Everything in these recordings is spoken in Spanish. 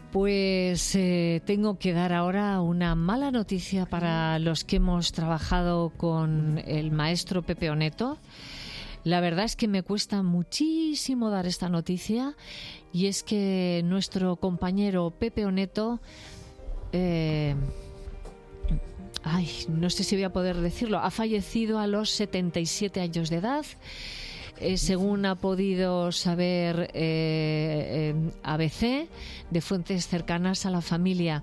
Pues tengo que dar ahora una mala noticia para los que hemos trabajado con el maestro Pepe Oneto. La verdad es que me cuesta muchísimo dar esta noticia, y es que nuestro compañero Pepe Oneto, no sé si voy a poder decirlo, ha fallecido a los 77 años de edad. Según ha podido saber ABC, de fuentes cercanas a la familia.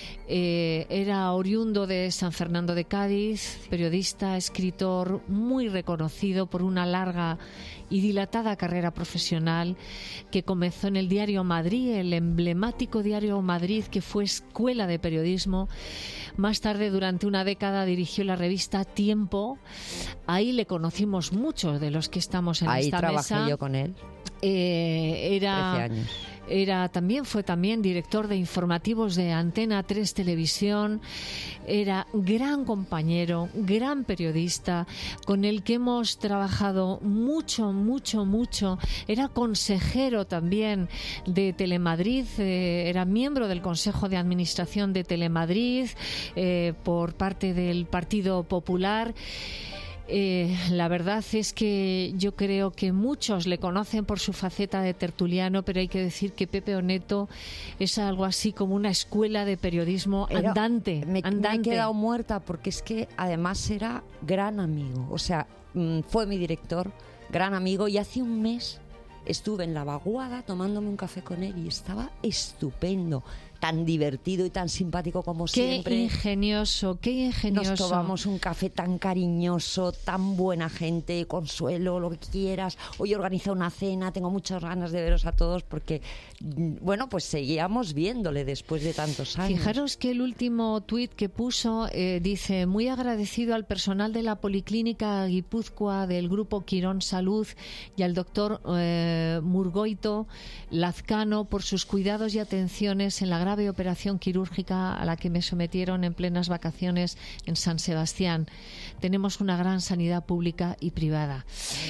Era oriundo de San Fernando de Cádiz, periodista, escritor, muy reconocido por una larga y dilatada carrera profesional que comenzó en el Diario Madrid, el emblemático Diario Madrid, que fue escuela de periodismo. Más tarde, durante una década, dirigió la revista Tiempo. Ahí le conocimos muchos de los que estamos en esta mesa. Ahí trabajé yo con él. 13 años. Fue también director de informativos de Antena 3 Televisión. Era gran compañero, gran periodista, con el que hemos trabajado mucho. Era consejero también de Telemadrid, era miembro del Consejo de Administración de Telemadrid por parte del Partido Popular. La verdad es que yo creo que muchos le conocen por su faceta de tertuliano, pero hay que decir que Pepe Oneto es algo así como una escuela de periodismo andante. Me he quedado muerta porque es que además era gran amigo. O sea, fue mi director, gran amigo, y hace un mes estuve en la vaguada tomándome un café con él y estaba estupendo. Tan divertido y tan simpático como siempre. Qué ingenioso. Nos tomamos un café tan cariñoso, tan buena gente, Consuelo, lo que quieras. Hoy organiza una cena, tengo muchas ganas de veros a todos porque, bueno, pues seguíamos viéndole después de tantos años. Fijaros que el último tuit que puso dice: muy agradecido al personal de la Policlínica Guipúzcoa del Grupo Quirón Salud y al doctor Murgoito Lazcano por sus cuidados y atenciones en la grave operación quirúrgica a la que me sometieron en plenas vacaciones en San Sebastián. Tenemos una gran sanidad pública y privada.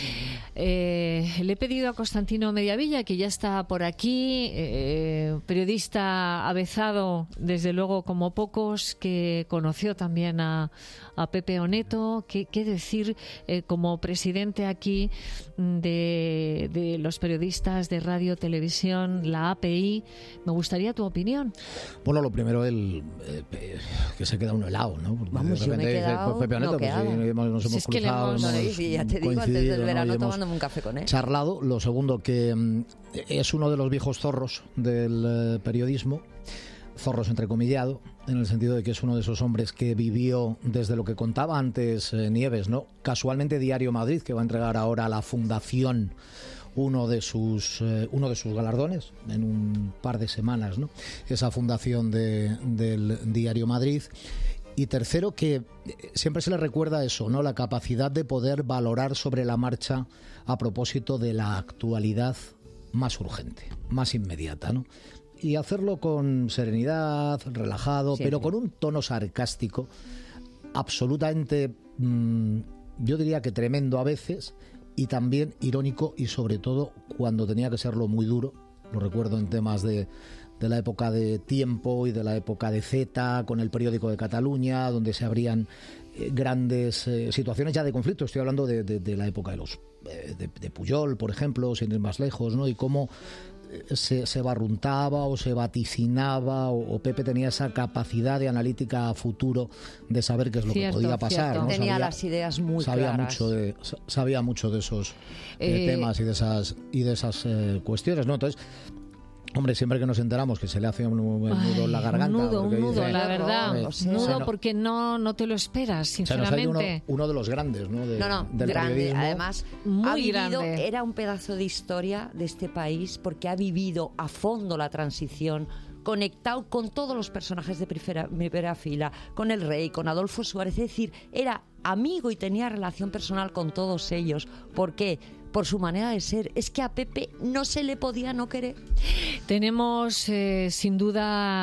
Le he pedido a Constantino Mediavilla, que ya está por aquí, periodista avezado, desde luego como pocos, que conoció también a Pepe Oneto. ¿Qué decir como presidente aquí de los periodistas de radio, televisión, la API? Me gustaría tu opinión. Bueno, lo primero, que se queda uno helado, ¿no? Porque vamos, yo me he quedado Pepe Oneto, nos hemos cruzado, ya te digo, antes del verano tomándome un café con él. Charlado. Lo segundo, que es uno de los viejos zorros del periodismo, zorros entrecomillado, en el sentido de que es uno de esos hombres que vivió desde lo que contaba antes Nieves, ¿no? Casualmente Diario Madrid, que va a entregar ahora a la Fundación uno de sus galardones en un par de semanas, ¿no? Esa fundación del Diario Madrid. Y tercero, que siempre se le recuerda eso, ¿no? La capacidad de poder valorar sobre la marcha a propósito de la actualidad más urgente, más inmediata, ¿no? Y hacerlo con serenidad, relajado, siempre, pero con un tono sarcástico absolutamente, yo diría que tremendo a veces, y también irónico, y sobre todo cuando tenía que serlo muy duro. Lo recuerdo en temas de la época de Tiempo y de la época de Z, con el periódico de Cataluña, donde se abrían grandes situaciones ya de conflicto. Estoy hablando de la época de Pujol, por ejemplo, sin ir más lejos, ¿no? Y cómo se barruntaba o se vaticinaba, o Pepe tenía esa capacidad de analítica a futuro de saber qué es lo que podía pasar, ¿no? Tenía las ideas muy claras. Sabía mucho de esos temas y de esas cuestiones, ¿no? Entonces, hombre, siempre que nos enteramos que se le hace un nudo en la garganta. Un nudo, la verdad. Nudo porque no te lo esperas, sinceramente. Uno de los grandes, ¿no? Del grande. periodismo. Además, muy grande. Era un pedazo de historia de este país porque ha vivido a fondo la transición, conectado con todos los personajes de primera fila, con el rey, con Adolfo Suárez. Es decir, era amigo y tenía relación personal con todos ellos. ¿Por qué? Por su manera de ser. Es que a Pepe no se le podía no querer. Tenemos sin duda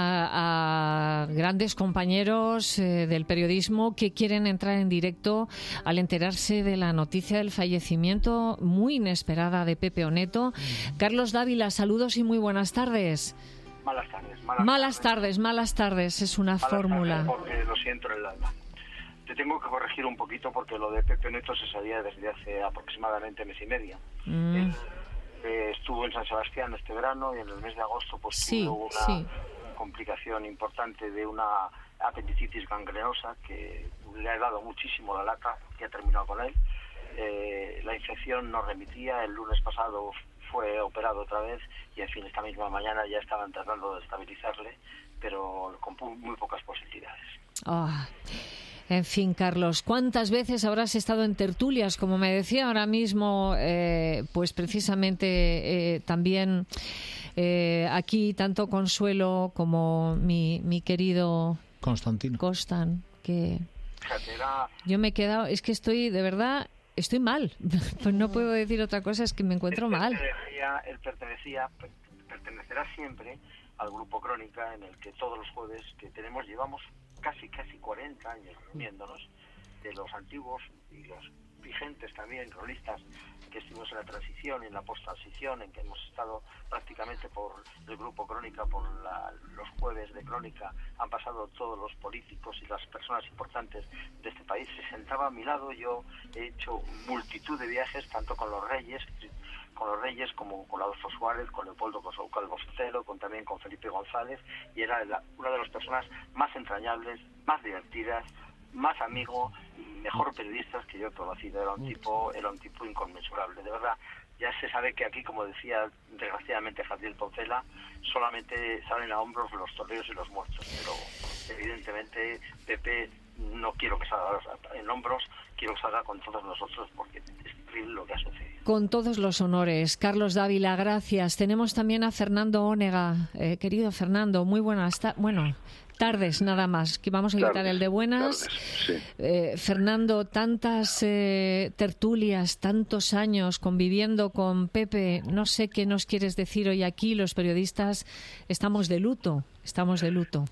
a grandes compañeros del periodismo que quieren entrar en directo al enterarse de la noticia del fallecimiento muy inesperada de Pepe Oneto. Carlos Dávila, saludos y muy buenas tardes. Malas tardes, es una fórmula. Porque lo siento en el alma. Te tengo que corregir un poquito porque lo de Pepe Neto se sabía desde hace aproximadamente mes y medio. Él estuvo en San Sebastián este verano y en el mes de agosto pues tuvo una complicación importante de una apendicitis gangrenosa que le ha dado muchísimo la lata, que ha terminado con él. La infección no remitía, el lunes pasado fue operado otra vez y en fin, esta misma mañana ya estaban tratando de estabilizarle, pero con muy pocas posibilidades. En fin, Carlos, ¿cuántas veces habrás estado en tertulias? Como me decía ahora mismo, pues precisamente también aquí, tanto Consuelo como mi querido Constantino. Costan, que yo me he quedado, es que estoy, de verdad, estoy mal. Pues no puedo decir otra cosa, es que me encuentro mal. Él pertenecerá siempre al Grupo Crónica, en el que todos los jueves que tenemos llevamos casi 40 años reuniéndonos, de los antiguos y los vigentes también, cronistas que estuvimos en la transición y en la post-transición, en que hemos estado prácticamente por el Grupo Crónica, por los jueves de Crónica, han pasado todos los políticos y las personas importantes de este país. Se sentaba a mi lado, yo he hecho multitud de viajes, tanto con los Reyes como con Adolfo Suárez, con Leopoldo Calvo Sotelo, también con Felipe González, y era una de las personas más entrañables, más divertidas, más amigo y mejor periodistas que yo he conocido. Era un tipo inconmensurable, de verdad. Ya se sabe que aquí, como decía desgraciadamente Javier Poncela, solamente salen a hombros los toreros y los muertos, pero evidentemente Pepe no quiero que salga en hombros, quiero que salga con todos nosotros, porque es terrible lo que ha sucedido. Con todos los honores. Carlos Dávila, gracias. Tenemos también a Fernando Ónega. Querido Fernando, muy buenas tardes nada más, que vamos a evitar el de buenas. Sí. Fernando, tantas tertulias, tantos años conviviendo con Pepe, no sé qué nos quieres decir hoy aquí. Los periodistas estamos de luto. Estamos de luto,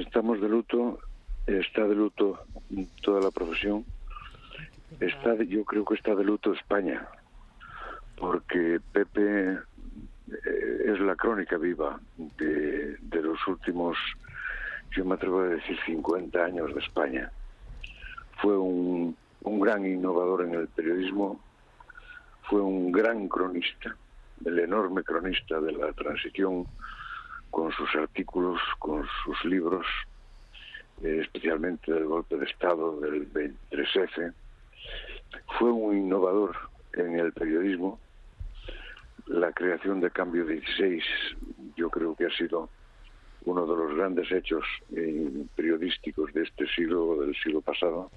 está de luto toda la profesión. Yo creo que está de luto España, porque Pepe es la crónica viva de los últimos, yo me atrevo a decir, 50 años de España. Fue un gran innovador en el periodismo, fue un gran cronista, el enorme cronista de la transición, con sus artículos, con sus libros, especialmente del golpe de Estado del 23F. Fue un innovador en el periodismo. La creación de Cambio 16 yo creo que ha sido uno de los grandes hechos periodísticos de este siglo, del siglo pasado.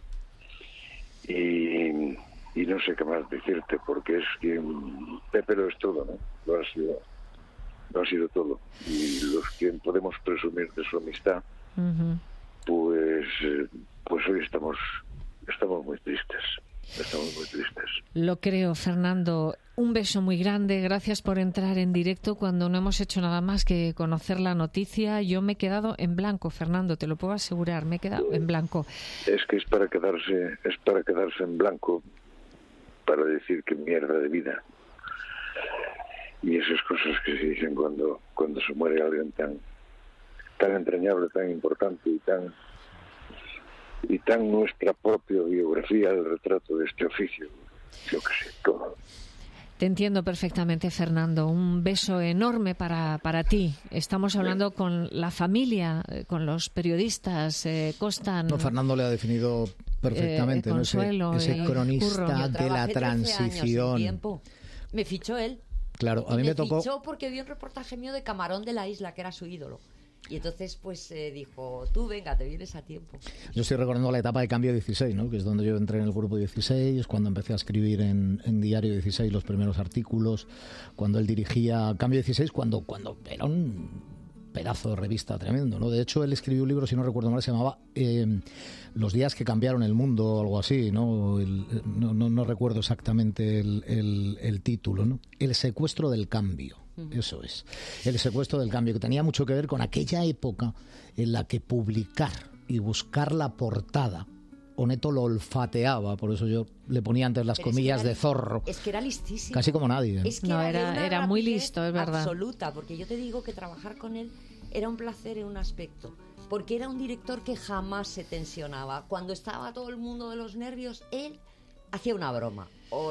Y no sé qué más decirte, porque es que Pepe lo es todo, ¿no? Lo ha sido todo. Y los que podemos presumir de su amistad, pues hoy estamos muy tristes. Estamos muy tristes. Lo creo, Fernando. Un beso muy grande. Gracias por entrar en directo cuando no hemos hecho nada más que conocer la noticia. Yo me he quedado en blanco, Fernando, te lo puedo asegurar. Me he quedado en blanco. Es que es para quedarse en blanco, para decir que mierda de vida. Y esas cosas que se dicen cuando se muere alguien tan entrañable, tan importante y tan nuestra propia biografía, el retrato de este oficio. Yo qué sé, todo. Te entiendo perfectamente, Fernando. Un beso enorme para ti. Estamos hablando con la familia, con los periodistas, Costan. No, Fernando le ha definido perfectamente, Consuelo, ese cronista de la transición. Me fichó él. Claro, a mí me tocó. Me fichó porque vio un reportaje mío de Camarón de la Isla, que era su ídolo. Y entonces pues dijo, tú venga, te vienes a tiempo. Yo estoy recordando la etapa de Cambio 16, ¿no? Que es donde yo entré en el Grupo 16, cuando empecé a escribir en Diario 16 los primeros artículos, cuando él dirigía Cambio 16, cuando era un pedazo de revista tremendo, ¿no? De hecho, él escribió un libro, si no recuerdo mal, se llamaba Los días que cambiaron el mundo, o algo así, ¿no? No recuerdo exactamente el título, ¿no? El secuestro del cambio. Eso es, el secuestro del cambio, que tenía mucho que ver con aquella época en la que publicar y buscar la portada, Oneto lo olfateaba, por eso yo le ponía antes las comillas de zorro. Es que era listísimo. Casi como nadie. Es que era muy listo, es verdad. Absoluta, porque yo te digo que trabajar con él era un placer en un aspecto, porque era un director que jamás se tensionaba. Cuando estaba todo el mundo de los nervios, él hacía una broma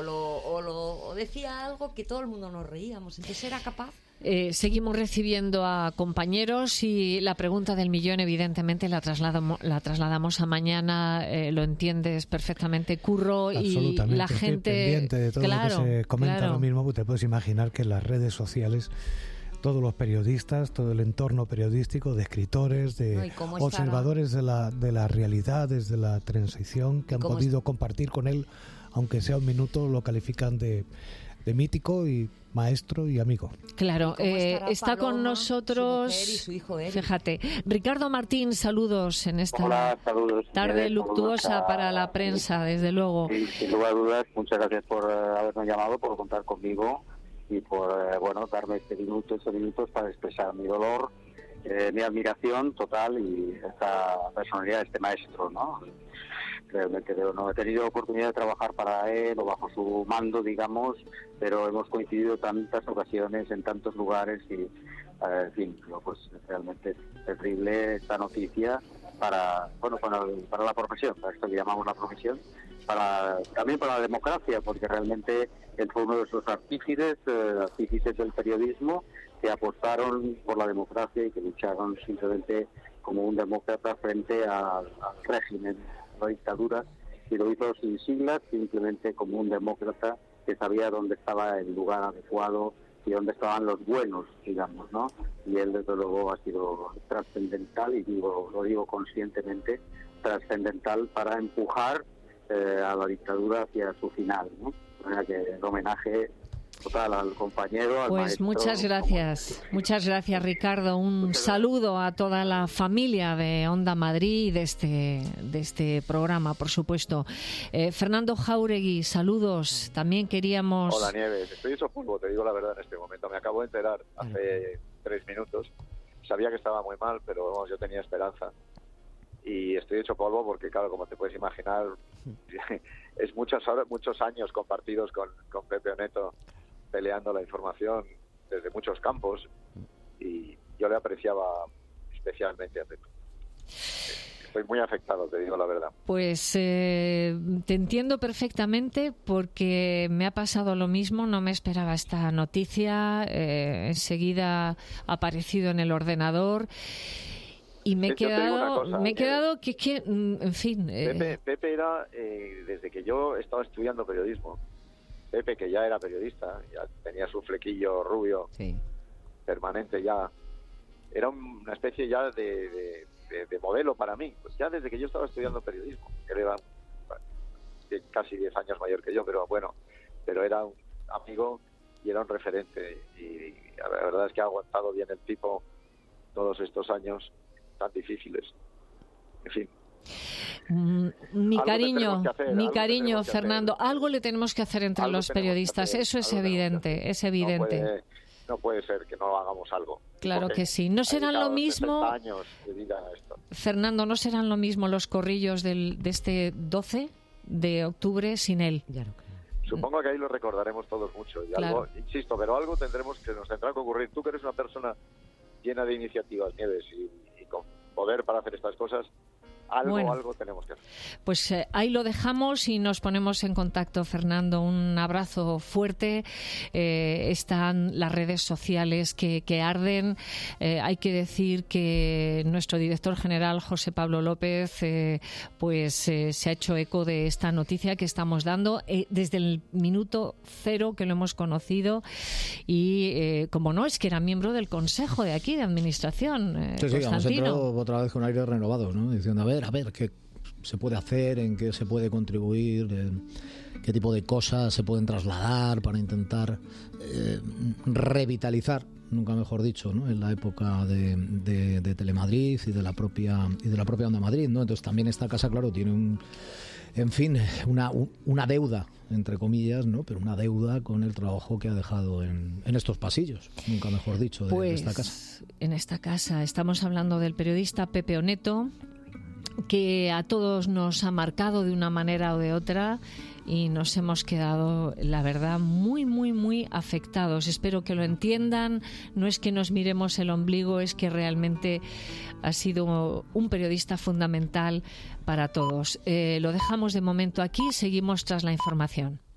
o decía algo que todo el mundo nos reíamos. Entonces era capaz. Seguimos recibiendo a compañeros y la pregunta del millón evidentemente la trasladamos a mañana. Lo entiendes perfectamente, Curro, y la gente estoy pendiente de todo lo que se comenta ahora mismo, porque te puedes imaginar que en las redes sociales todos los periodistas, todo el entorno periodístico, de escritores, de observadores de la realidad desde la transición, que han podido compartir con él, aunque sea un minuto, lo califican de mítico y maestro y amigo. Claro, está Paloma, con nosotros, su mujer y su hijo Eric. Fíjate, Ricardo Martín, saludos en esta tarde luctuosa para la prensa, desde luego. Sí, sin lugar a dudas, muchas gracias por haberme llamado, por contar conmigo y por darme estos minutos para expresar mi dolor, mi admiración total y esta personalidad de este maestro, ¿no? Realmente no he tenido oportunidad de trabajar para él o bajo su mando, digamos, pero hemos coincidido tantas ocasiones en tantos lugares y, en fin, pues realmente es terrible esta noticia para la profesión, para esto que llamamos la profesión, también para la democracia, porque realmente él fue uno de esos artífices del periodismo que apostaron por la democracia y que lucharon simplemente como un demócrata frente al régimen, la dictadura, y lo hizo sin siglas, simplemente como un demócrata que sabía dónde estaba el lugar adecuado y dónde estaban los buenos, digamos, ¿no? Y él, desde luego, ha sido trascendental, y lo digo conscientemente, trascendental para empujar a la dictadura hacia su final, ¿no? O sea que el homenaje total al compañero, al pues maestro. Muchas gracias Ricardo, un saludo a toda la familia de Onda Madrid y de este programa, por supuesto. Fernando Jáuregui, saludos, también queríamos... Hola Nieves, estoy hecho polvo, te digo la verdad en este momento, me acabo de enterar hace 3 minutos, sabía que estaba muy mal, pero vamos, yo tenía esperanza. Y estoy hecho polvo porque, claro, como te puedes imaginar, es muchos años compartidos con Pepe Oneto, peleando la información desde muchos campos, y yo le apreciaba especialmente a Pepe. Estoy muy afectado, te digo la verdad. Pues te entiendo perfectamente, porque me ha pasado lo mismo, no me esperaba esta noticia, enseguida ha aparecido en el ordenador. Y me he quedado que en fin... Pepe era, desde que yo estaba estudiando periodismo, Pepe, que ya era periodista, ya tenía su flequillo rubio permanente ya, era una especie ya de modelo para mí, pues ya desde que yo estaba estudiando periodismo. Él era casi 10 años mayor que yo, pero era un amigo y era un referente, y la verdad es que ha aguantado bien el tipo todos estos años tan difíciles. En fin. Mi cariño, Fernando, algo le tenemos que hacer entre los periodistas, eso es evidente, No puede ser que no hagamos algo. Claro que sí. No serán lo mismo, Fernando, no serán lo mismo los corrillos de este 12 de octubre sin él. Supongo que ahí lo recordaremos todos mucho. Y claro. Algo, insisto, pero algo nos tendrá que ocurrir. Tú que eres una persona llena de iniciativas, Nieves, y con poder para hacer estas cosas, algo tenemos que hacer. Pues ahí lo dejamos y nos ponemos en contacto, Fernando. Un abrazo fuerte. Están las redes sociales que arden. Hay que decir que nuestro director general, José Pablo López, se ha hecho eco de esta noticia que estamos dando desde el minuto cero que lo hemos conocido. Y, como no, es que era miembro del Consejo de aquí, de Administración. Sí, hemos entrado otra vez con aire renovado, ¿no? Diciendo, a ver qué se puede hacer, en qué se puede contribuir, qué tipo de cosas se pueden trasladar para intentar revitalizar, nunca mejor dicho, ¿no? En la época de Telemadrid y de la propia Onda Madrid, ¿no? Entonces también esta casa, claro, tiene una deuda, entre comillas, ¿no? Pero una deuda con el trabajo que ha dejado en estos pasillos, nunca mejor dicho, de esta casa. En esta casa estamos hablando del periodista Pepe Oneto, que a todos nos ha marcado de una manera o de otra, y nos hemos quedado, la verdad, muy, muy, muy afectados. Espero que lo entiendan. No es que nos miremos el ombligo, es que realmente ha sido un periodista fundamental para todos. Lo dejamos de momento aquí, seguimos tras la información.